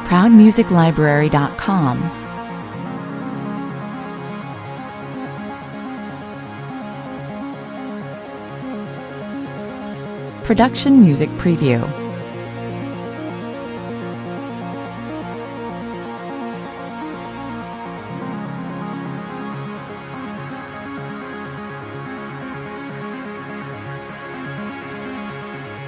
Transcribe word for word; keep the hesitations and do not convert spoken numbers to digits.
proud music library dot com. Production Music Preview.